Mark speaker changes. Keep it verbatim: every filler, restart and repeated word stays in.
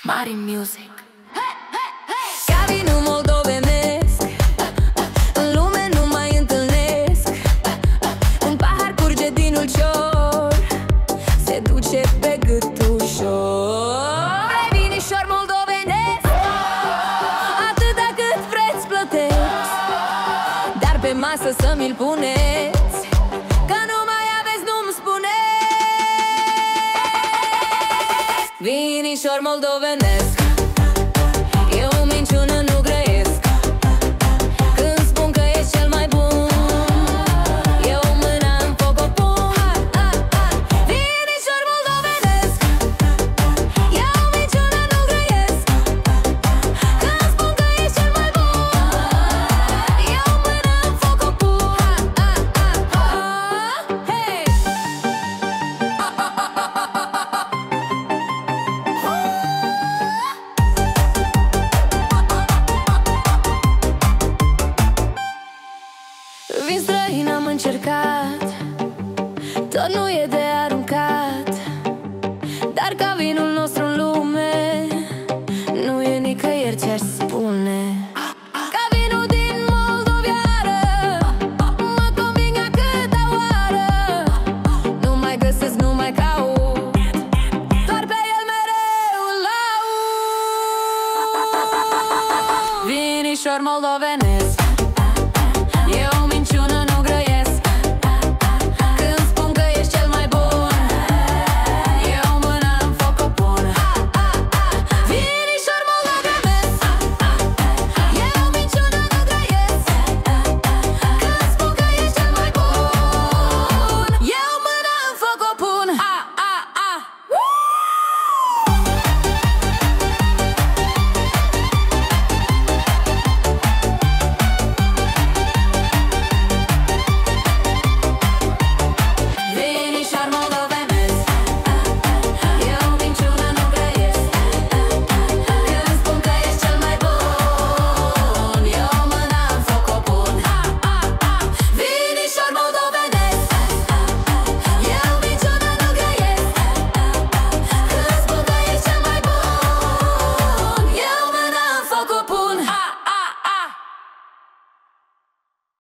Speaker 1: Mari Music.
Speaker 2: Ca vinul moldovenesc, în lume nu mai întâlnesc. Un pahar curge din ulcior, se duce pe gât ușor. Hai vinișor moldovenesc, atâta cât vreți plăteți, dar pe masă să mi-l puneți, că nu mai aveți, nu-mi spuneți. Vinișor moldovenesc, e o minciună, nu grăiesc când spun că ești cel mai bun. Eu mâna în foc o pun. Vinișor moldovenesc, e o minciună, nu grăiesc când spun că ești cel mai bun. Eu mâna în foc o pun. Hey! Vin străin, am încercat, tot nu e de aruncat, dar ca vinul nostru în lume nu e nicăieri, ce-aș spune. Ca vinul din moldoviară mă conving a câta oară. Nu mai găsesc, nu mai caut, doar pe el mereu îl laud. Vinișor moldovenesc,